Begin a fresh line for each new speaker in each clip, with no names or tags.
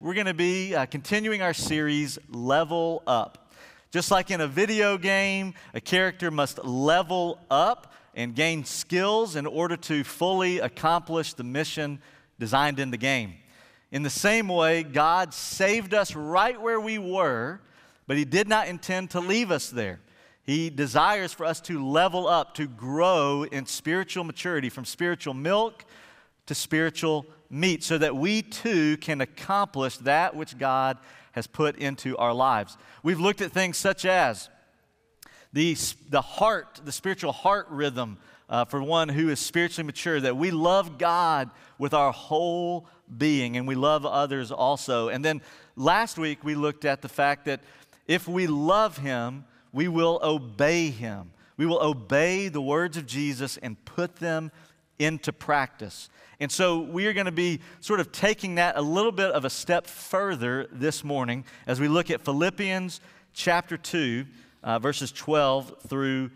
we're going to be continuing our series, Level Up. Just like in a video game, a character must level up and gain skills in order to fully accomplish the mission designed in the game. In the same way, God saved us right where we were, but He did not intend to leave us there. He desires for us to level up, to grow in spiritual maturity, from spiritual milk to spiritual meat, so that we too can accomplish that which God has put into our lives. We've looked at things such as the heart, the spiritual heart rhythm for one who is spiritually mature, that we love God with our whole being and we love others also. And then last week we looked at the fact that if we love Him, we will obey Him. We will obey the words of Jesus and put them into practice. And so we are going to be sort of taking that a little bit of a step further this morning as we look at Philippians chapter 2, verses 12 through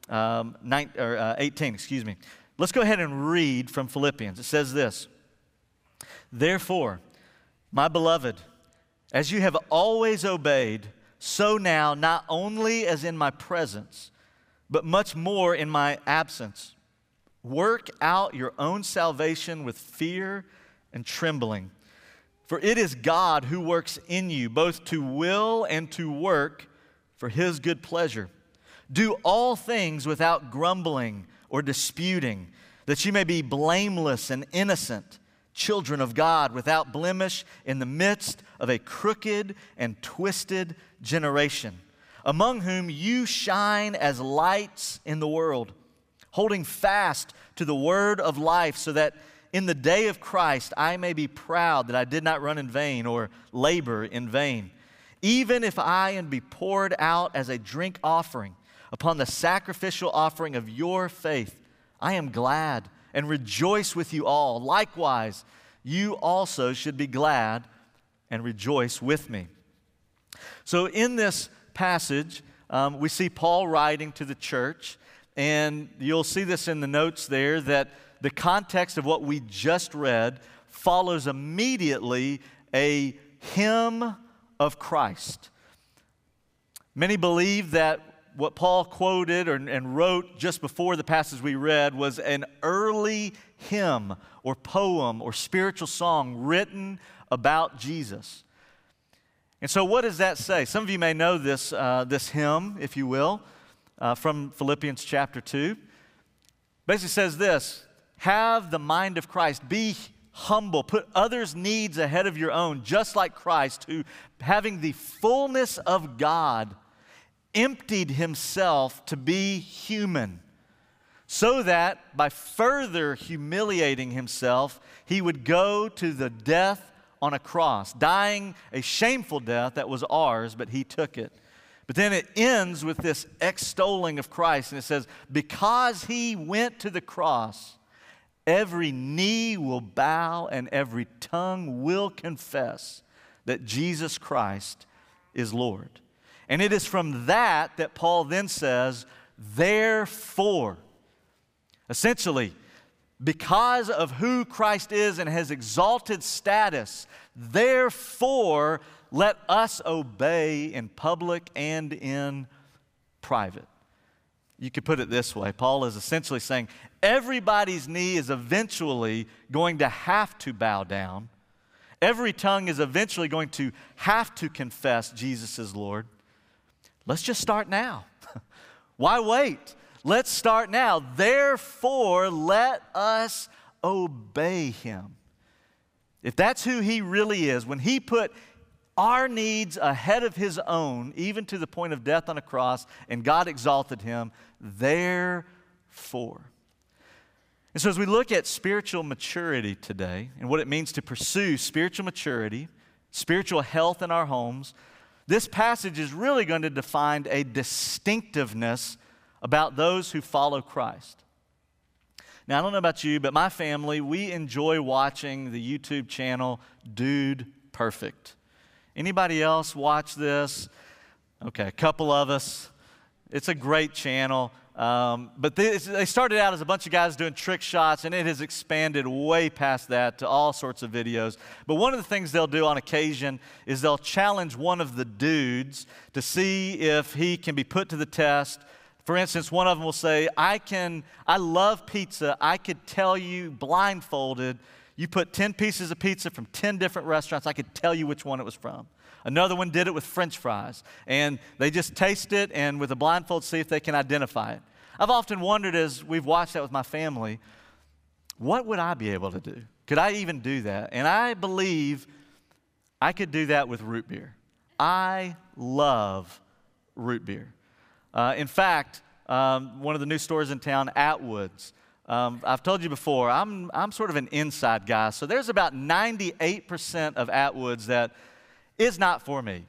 18. Let's go ahead and read from Philippians. It says this: "Therefore, my beloved, as you have always obeyed, so now, not only as in my presence, but much more in my absence, work out your own salvation with fear and trembling. For it is God who works in you, both to will and to work for His good pleasure. Do all things without grumbling or disputing, that you may be blameless and innocent, children of God, without blemish in the midst of a crooked and twisted generation, among whom you shine as lights in the world, holding fast to the word of life, so that in the day of Christ I may be proud that I did not run in vain or labor in vain. Even if I am be poured out as a drink offering upon the sacrificial offering of your faith, I am glad and rejoice with you all. Likewise, you also should be glad and rejoice with me." So in this passage, we see Paul writing to the church, and you'll see this in the notes there, that the context of what we just read follows immediately a hymn of Christ. Many believe that what Paul quoted and wrote just before the passage we read was an early hymn or poem or spiritual song written about Jesus. And so what does that say? Some of you may know this hymn, if you will, from Philippians chapter 2. Basically says this: have the mind of Christ, be humble, put others' needs ahead of your own, just like Christ, who, having the fullness of God, emptied Himself to be human, so that by further humiliating Himself, He would go to the death on a cross, dying a shameful death that was ours, but He took it. But then it ends with this extolling of Christ, and it says, because He went to the cross, every knee will bow and every tongue will confess that Jesus Christ is Lord. And it is from that Paul then says, therefore, essentially, because of who Christ is and His exalted status, therefore, let us obey in public and in private. You could put it this way. Paul is essentially saying everybody's knee is eventually going to have to bow down. Every tongue is eventually going to have to confess Jesus is Lord. Let's just start now. Why wait? Let's start now. Therefore, let us obey Him. If that's who He really is, when He put our needs ahead of His own, even to the point of death on a cross, and God exalted Him, therefore. And so as we look at spiritual maturity today and what it means to pursue spiritual maturity, spiritual health in our homes, this passage is really going to define a distinctiveness about those who follow Christ. Now, I don't know about you, but my family, we enjoy watching the YouTube channel Dude Perfect. Anybody else watch this? Okay, a couple of us. It's a great channel. But they started out as a bunch of guys doing trick shots, and it has expanded way past that to all sorts of videos. But one of the things they'll do on occasion is they'll challenge one of the dudes to see if he can be put to the test. For instance, one of them will say, I love pizza. I could tell you blindfolded, you put 10 pieces of pizza from 10 different restaurants, I could tell you which one it was from. Another one did it with French fries, and they just taste it and with a blindfold see if they can identify it. I've often wondered as we've watched that with my family, what would I be able to do? Could I even do that? And I believe I could do that with root beer. I love root beer. In fact, one of the new stores in town, Atwood's, I've told you before, I'm sort of an inside guy, so there's about 98% of Atwood's that is not for me.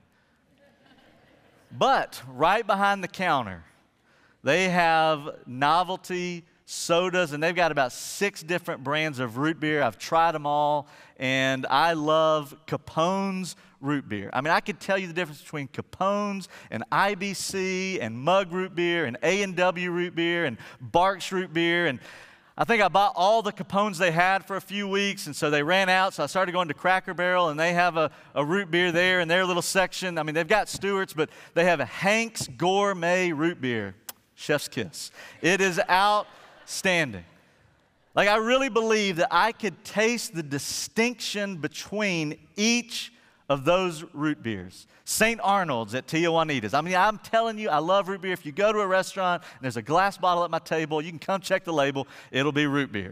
But right behind the counter, they have novelty sodas, and they've got about 6 different brands of root beer. I've tried them all, and I love Capone's root beer. I mean, I could tell you the difference between Capone's and IBC and Mug root beer and A&W root beer and Barks root beer, and I think I bought all the Capones they had for a few weeks, and so they ran out, so I started going to Cracker Barrel, and they have a root beer there in their little section. I mean, they've got Stewart's, but they have a Hank's Gourmet root beer. Chef's kiss. It is outstanding. Like, I really believe that I could taste the distinction between each of those root beers. St. Arnold's at Tia Juanita's. I mean, I'm telling you, I love root beer. If you go to a restaurant and there's a glass bottle at my table, you can come check the label. It'll be root beer.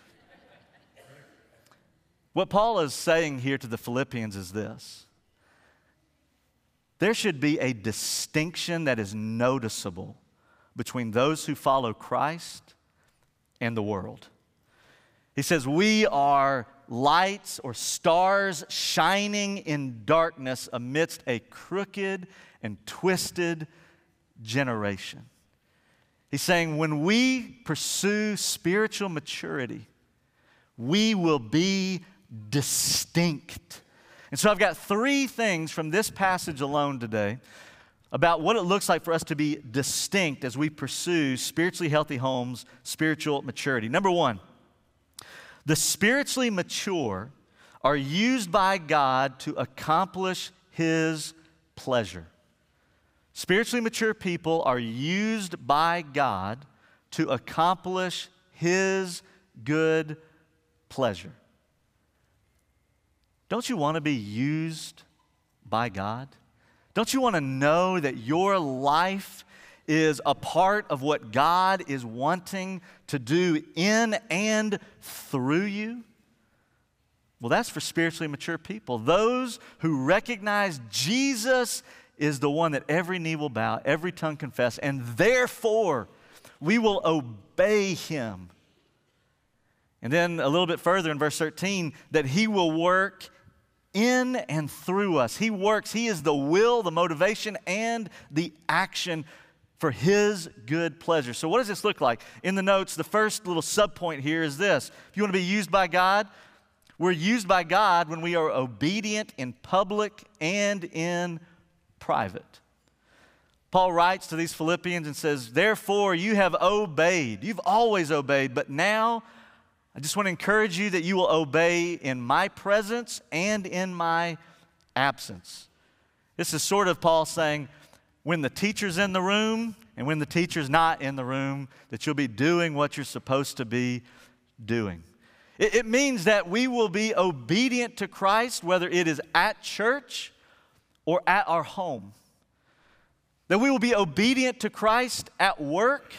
What Paul is saying here to the Philippians is this. There should be a distinction that is noticeable between those who follow Christ and the world. He says, we are lights or stars shining in darkness amidst a crooked and twisted generation. He's saying when we pursue spiritual maturity, we will be distinct. And so I've got 3 things from this passage alone today about what it looks like for us to be distinct as we pursue spiritually healthy homes, spiritual maturity. Number 1, the spiritually mature are used by God to accomplish His pleasure. Spiritually mature people are used by God to accomplish His good pleasure. Don't you want to be used by God? Don't you want to know that your life is a part of what God is wanting to do in and through you? Well, that's for spiritually mature people. Those who recognize Jesus is the one that every knee will bow, every tongue confess, and therefore we will obey Him. And then a little bit further in verse 13, that He will work in and through us. He works. He is the will, the motivation, and the action for His good pleasure. So what does this look like? In the notes, the first little subpoint here is this. If you want to be used by God, we're used by God when we are obedient in public and in private. Paul writes to these Philippians and says, therefore you have obeyed. You've always obeyed, but now I just want to encourage you that you will obey in my presence and in my absence. This is sort of Paul saying, when the teacher's in the room and when the teacher's not in the room, that you'll be doing what you're supposed to be doing. It means that we will be obedient to Christ, whether it is at church or at our home. That we will be obedient to Christ at work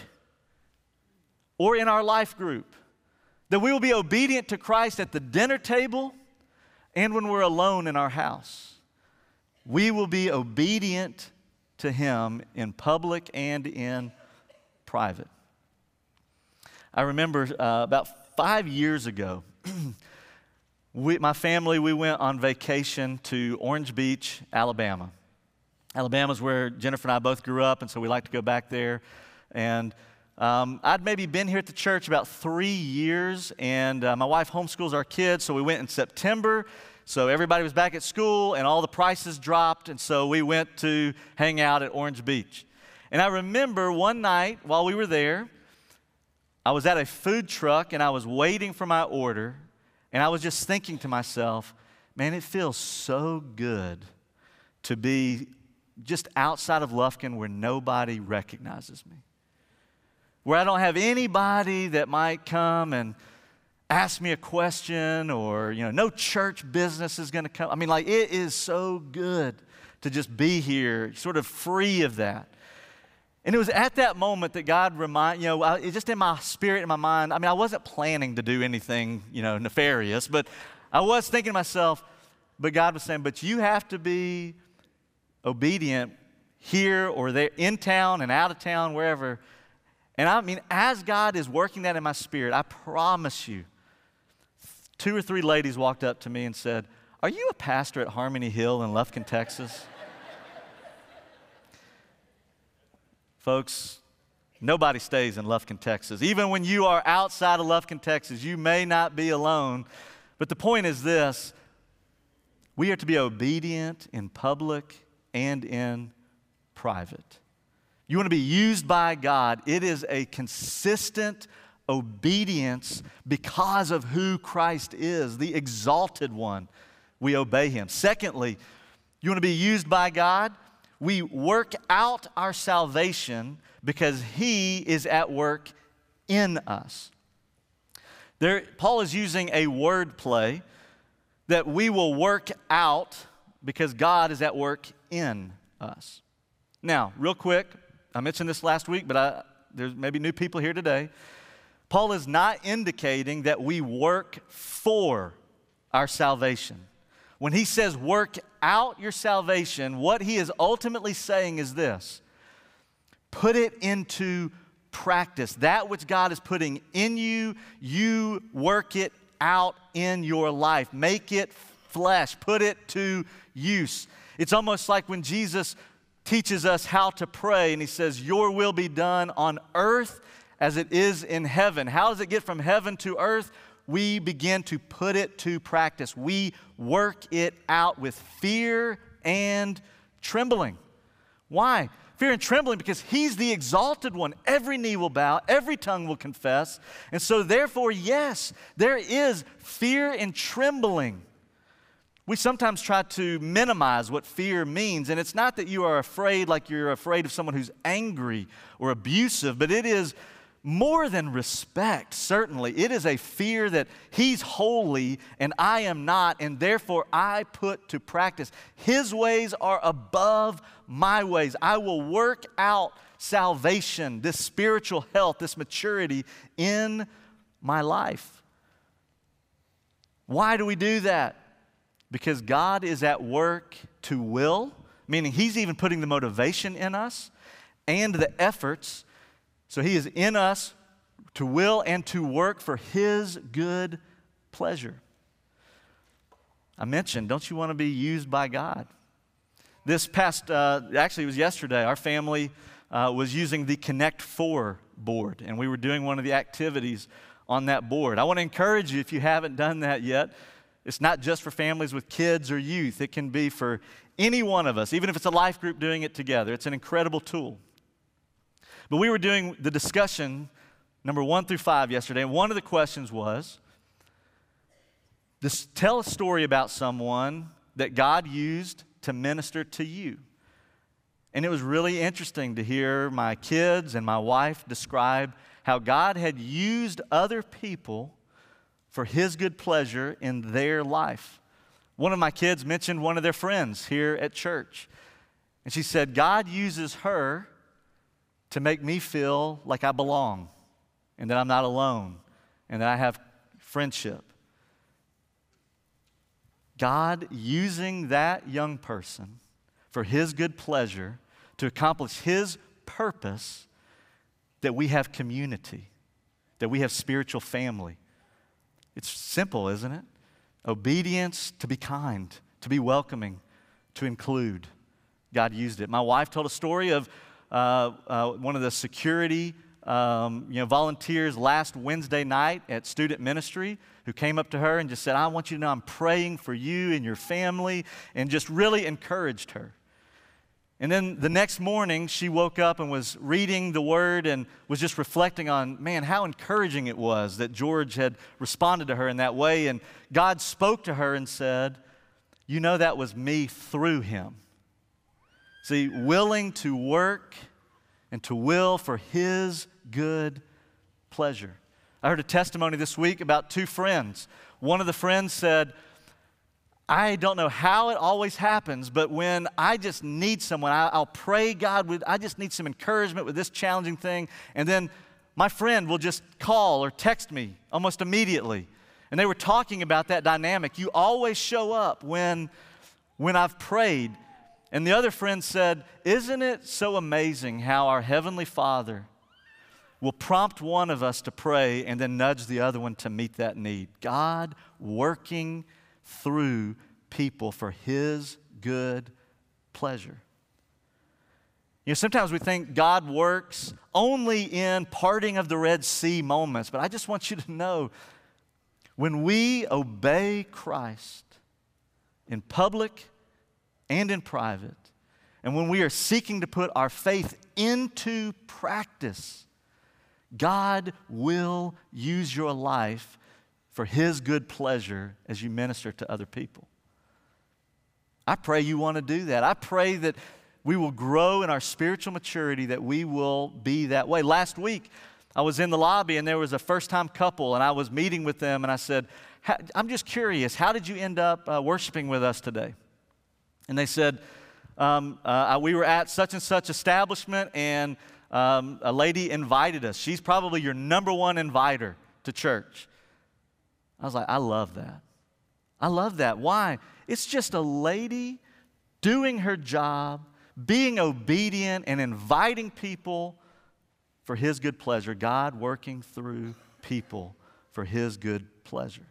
or in our life group. That we will be obedient to Christ at the dinner table and when we're alone in our house. We will be obedient to Him in public and in private. I remember about 5 years ago, my family, we went on vacation to Orange Beach, Alabama. Alabama's where Jennifer and I both grew up, and so we like to go back there. And I'd maybe been here at the church about 3 years, and my wife homeschools our kids, so we went in September. So everybody was back at school, and all the prices dropped, and so we went to hang out at Orange Beach. And I remember one night while we were there, I was at a food truck and I was waiting for my order, and I was just thinking to myself, man, it feels so good to be just outside of Lufkin where nobody recognizes me, where I don't have anybody that might come and ask me a question, or, no church business is going to come. I mean, like, it is so good to just be here, sort of free of that. And it was at that moment that God it just in my spirit, in my mind, I mean, I wasn't planning to do anything, nefarious, but I was thinking to myself, but God was saying, but you have to be obedient here or there, in town and out of town, wherever. And I mean, as God is working that in my spirit, I promise you, 2 or 3 ladies walked up to me and said, "Are you a pastor at Harmony Hill in Lufkin, Texas?" Folks, nobody stays in Lufkin, Texas. Even when you are outside of Lufkin, Texas, you may not be alone. But the point is this: we are to be obedient in public and in private. You want to be used by God, it is a consistent obedience because of who Christ is, the exalted one. We obey him. Secondly, you want to be used by God? We work out our salvation because he is at work in us. Paul is using a word play that we will work out because God is at work in us. Now, real quick, I mentioned this last week, but there's maybe new people here today. Paul is not indicating that we work for our salvation. When he says work out your salvation, what he is ultimately saying is this: put it into practice. That which God is putting in you, you work it out in your life. Make it flesh. Put it to use. It's almost like when Jesus teaches us how to pray and he says, "Your will be done on earth as it is in heaven." How does it get from heaven to earth? We begin to put it to practice. We work it out with fear and trembling. Why? Fear and trembling because he's the exalted one. Every knee will bow, every tongue will confess. And so therefore, yes, there is fear and trembling. We sometimes try to minimize what fear means, and it's not that you are afraid like you're afraid of someone who's angry or abusive, but it is more than respect, certainly. It is a fear that he's holy and I am not, and therefore I put to practice. His ways are above my ways. I will work out salvation, this spiritual health, this maturity in my life. Why do we do that? Because God is at work to will, meaning he's even putting the motivation in us and the efforts. So he is in us to will and to work for his good pleasure. I mentioned, don't you want to be used by God? This past, actually it was yesterday, our family was using the Connect 4 board, and we were doing one of the activities on that board. I want to encourage you, if you haven't done that yet, it's not just for families with kids or youth. It can be for any one of us, even if it's a life group doing it together. It's an incredible tool. But we were doing the discussion, number 1 through 5 yesterday, and one of the questions was, tell a story about someone that God used to minister to you. And it was really interesting to hear my kids and my wife describe how God had used other people for his good pleasure in their life. One of my kids mentioned one of their friends here at church. And she said, God uses her to make me feel like I belong and that I'm not alone and that I have friendship. God using that young person for his good pleasure to accomplish his purpose, that we have community, that we have spiritual family. It's simple, isn't it? Obedience, to be kind, to be welcoming, to include. God used it. My wife told a story of one of the security volunteers last Wednesday night at student ministry who came up to her and just said, I want you to know I'm praying for you and your family, and just really encouraged her. And then the next morning, she woke up and was reading the Word and was just reflecting on, man, how encouraging it was that George had responded to her in that way. And God spoke to her and said, you know, that was me through him. See, willing to work and to will for his good pleasure. I heard a testimony this week about two friends. One of the friends said, I don't know how it always happens, but when I just need someone, I'll pray, God, I just need some encouragement with this challenging thing, and then my friend will just call or text me almost immediately. And they were talking about that dynamic. You always show up when I've prayed. And the other friend said, isn't it so amazing how our Heavenly Father will prompt one of us to pray and then nudge the other one to meet that need? God working through people for his good pleasure. You know, sometimes we think God works only in parting of the Red Sea moments, but I just want you to know, when we obey Christ in public and in private, and when we are seeking to put our faith into practice, God will use your life for his good pleasure as you minister to other people. I pray you want to do that. I pray that we will grow in our spiritual maturity, that we will be that way. Last week, I was in the lobby and there was a first-time couple, and I was meeting with them, and I said, I'm just curious, how did you end up worshiping with us today? And they said, we were at such and such establishment, and a lady invited us. She's probably your number one inviter to church. I was like, I love that. I love that. Why? It's just a lady doing her job, being obedient, and inviting people for his good pleasure. God working through people for his good pleasure.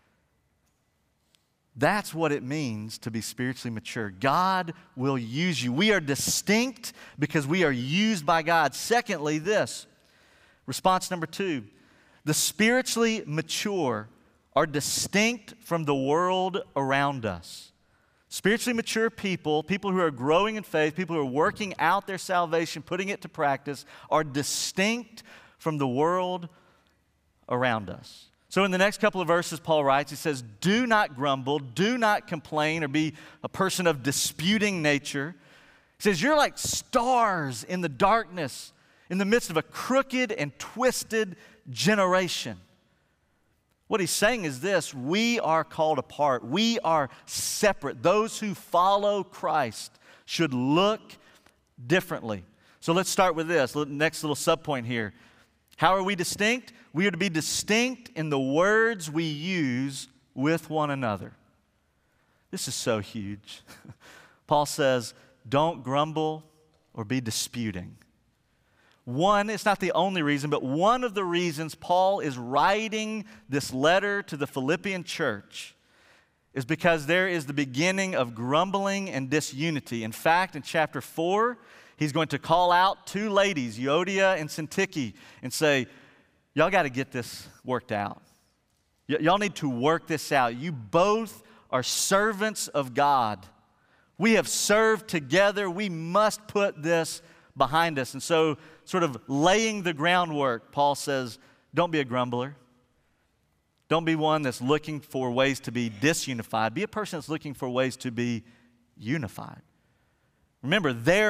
That's what it means to be spiritually mature. God will use you. We are distinct because we are used by God. Secondly, this, response number 2, the spiritually mature are distinct from the world around us. Spiritually mature people, people who are growing in faith, people who are working out their salvation, putting it to practice, are distinct from the world around us. So in the next couple of verses, Paul writes, he says, do not grumble, do not complain, or be a person of disputing nature. He says, you're like stars in the darkness, in the midst of a crooked and twisted generation. What he's saying is this: we are called apart. We are separate. Those who follow Christ should look differently. So let's start with this, next little subpoint here. How are we distinct? We are to be distinct in the words we use with one another. This is so huge. Paul says, don't grumble or be disputing. One, it's not the only reason, but one of the reasons Paul is writing this letter to the Philippian church is because there is the beginning of grumbling and disunity. In fact, in chapter 4, he's going to call out two ladies, Euodia and Syntyche, and say, y'all got to get this worked out. Y'all need to work this out. You both are servants of God. We have served together. We must put this behind us. And so, sort of laying the groundwork, Paul says, don't be a grumbler. Don't be one that's looking for ways to be disunified. Be a person that's looking for ways to be unified. Remember, they're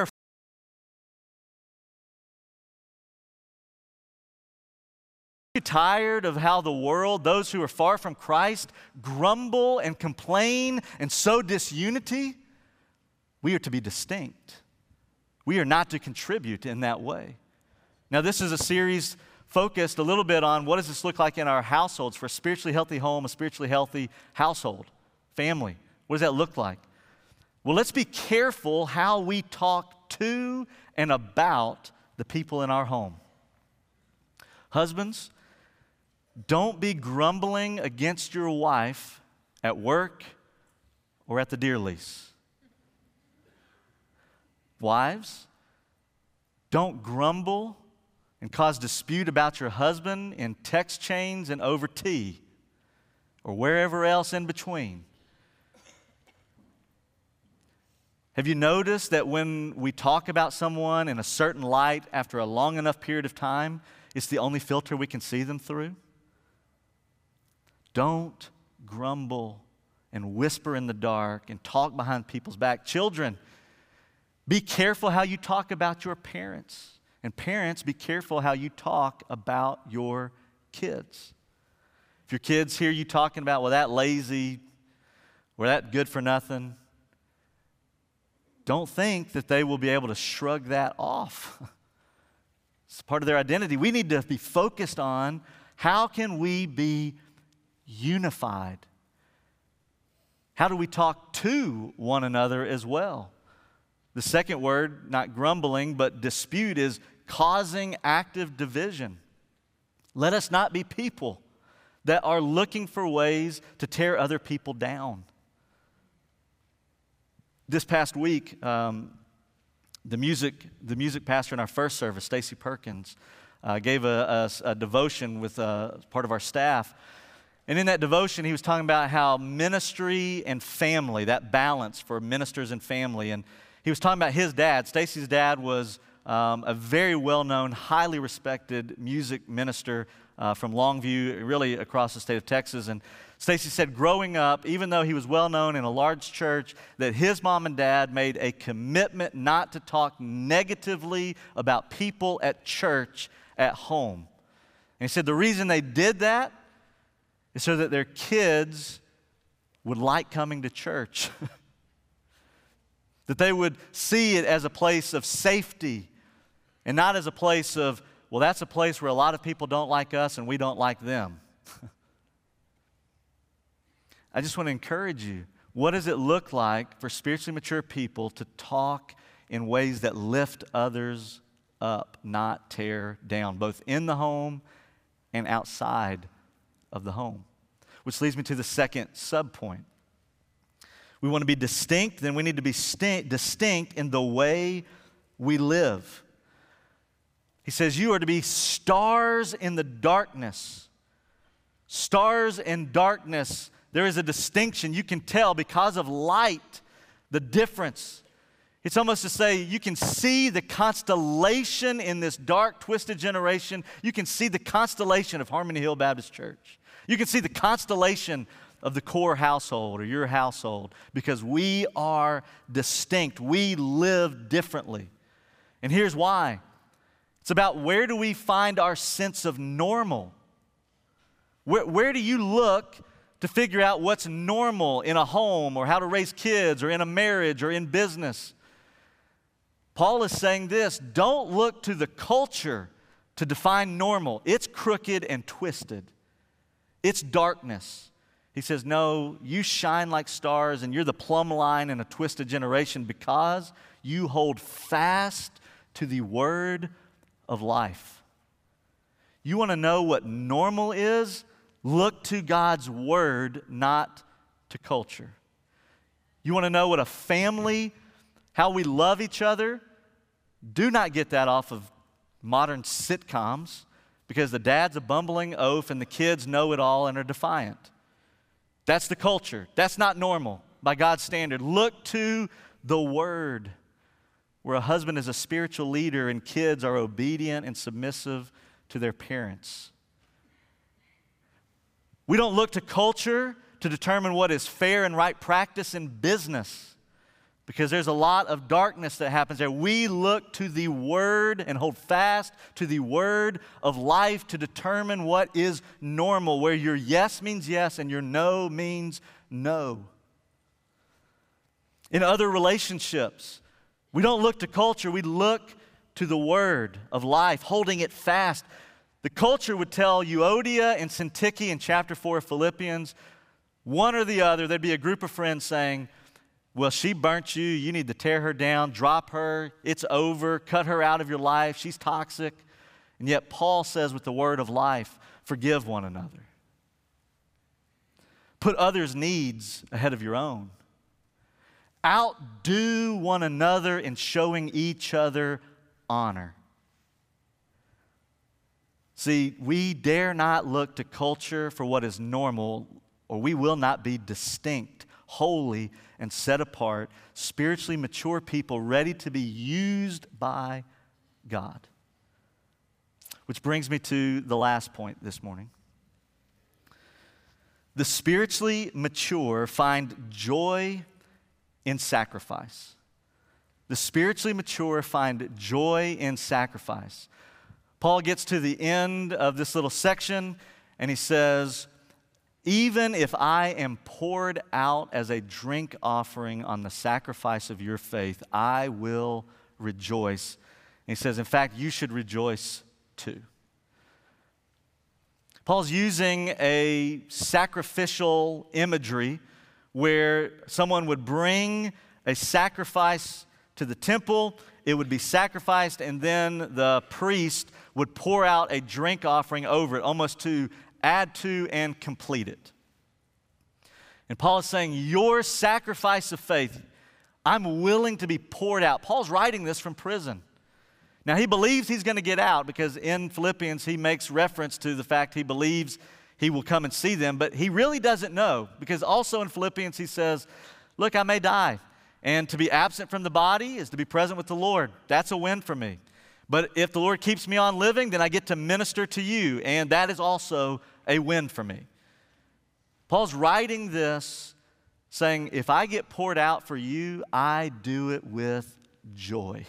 tired of how the world, those who are far from Christ, grumble and complain and sow disunity. We are to be distinct. We are not to contribute in that way. Now, this is a series focused a little bit on what does this look like in our households for a spiritually healthy home, a spiritually healthy household, family. What does that look like? Well, let's be careful how we talk to and about the people in our home. Husbands, don't be grumbling against your wife at work or at the deer lease. Wives, don't grumble and cause dispute about your husband in text chains and over tea or wherever else in between. Have you noticed that when we talk about someone in a certain light after a long enough period of time, it's the only filter we can see them through? Don't grumble and whisper in the dark and talk behind people's back. Children, be careful how you talk about your parents. And parents, be careful how you talk about your kids. If your kids hear you talking about, well, that lazy, or that good for nothing, don't think that they will be able to shrug that off. It's part of their identity. We need to be focused on how can we be unified? How do we talk to one another as well? The second word, not grumbling, but dispute, is causing active division. Let us not be people that are looking for ways to tear other people down. This past week, the music pastor in our first service, Stacy Perkins, gave a devotion with part of our staff. And in that devotion, he was talking about how ministry and family, that balance for ministers and family. And he was talking about his dad. Stacy's dad was a very well-known, highly respected music minister from Longview, really across the state of Texas. And Stacy said growing up, even though he was well-known in a large church, that his mom and dad made a commitment not to talk negatively about people at church at home. And he said the reason they did that is so that their kids would like coming to church. That they would see it as a place of safety and not as a place of, well, that's a place where a lot of people don't like us and we don't like them. I just want to encourage you. What does it look like for spiritually mature people to talk in ways that lift others up, not tear down, both in the home and outside of the home? Which leads me to the second subpoint. We want to be distinct, then we need to be distinct in the way we live. He says, you are to be stars in the darkness. Stars in darkness, there is a distinction. You can tell because of light, the difference. It's almost to say you can see the constellation in this dark, twisted generation. You can see the constellation of Harmony Hill Baptist Church. You can see the constellation of the core household or your household because we are distinct. We live differently. And here's why. It's about where do we find our sense of normal? Where do you look to figure out what's normal in a home or how to raise kids or in a marriage or in business? Paul is saying this, don't look to the culture to define normal. It's crooked and twisted. It's darkness. He says, no, you shine like stars and you're the plumb line in a twisted generation because you hold fast to the word of life. You want to know what normal is? Look to God's word, not to culture. You want to know what a family, how we love each other? Do not get that off of modern sitcoms because the dad's a bumbling oaf and the kids know it all and are defiant. That's the culture. That's not normal by God's standard. Look to the Word, where a husband is a spiritual leader and kids are obedient and submissive to their parents. We don't look to culture to determine what is fair and right practice in business because there's a lot of darkness that happens there. We look to the Word and hold fast to the Word of life to determine what is normal, where your yes means yes and your no means no. In other relationships, we don't look to culture, we look to the Word of life, holding it fast. The culture would tell Euodia and Syntyche in chapter 4 of Philippians, one or the other, there'd be a group of friends saying, well, she burnt you. You need to tear her down, drop her. It's over. Cut her out of your life. She's toxic. And yet Paul says with the word of life, forgive one another. Put others' needs ahead of your own. Outdo one another in showing each other honor. See, we dare not look to culture for what is normal, or we will not be distinct. holy and set apart, spiritually mature people ready to be used by God. Which brings me to the last point this morning. The spiritually mature find joy in sacrifice. The spiritually mature find joy in sacrifice. Paul gets to the end of this little section and he says, even if I am poured out as a drink offering on the sacrifice of your faith, I will rejoice. And he says, in fact, you should rejoice too. Paul's using a sacrificial imagery where someone would bring a sacrifice to the temple, it would be sacrificed, and then the priest would pour out a drink offering over it, almost to add to and complete it. And Paul is saying, your sacrifice of faith, I'm willing to be poured out. Paul's writing this from prison. Now, he believes he's going to get out because in Philippians, he makes reference to the fact he believes he will come and see them, but he really doesn't know because also in Philippians, he says, look, I may die. And to be absent from the body is to be present with the Lord. That's a win for me. But if the Lord keeps me on living, then I get to minister to you, and that is also a win for me. Paul's writing this saying, if I get poured out for you, I do it with joy.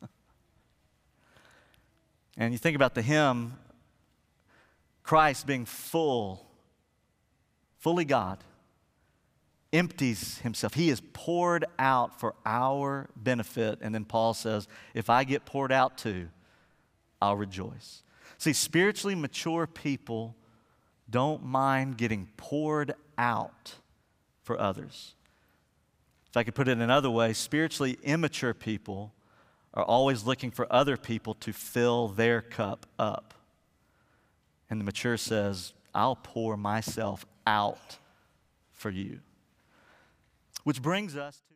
And you think about the hymn, Christ being fully God, empties himself. He is poured out for our benefit. And then Paul says, if I get poured out too, I'll rejoice. See, spiritually mature people don't mind getting poured out for others. If I could put it another way, spiritually immature people are always looking for other people to fill their cup up. And the mature says, I'll pour myself out for you. Which brings us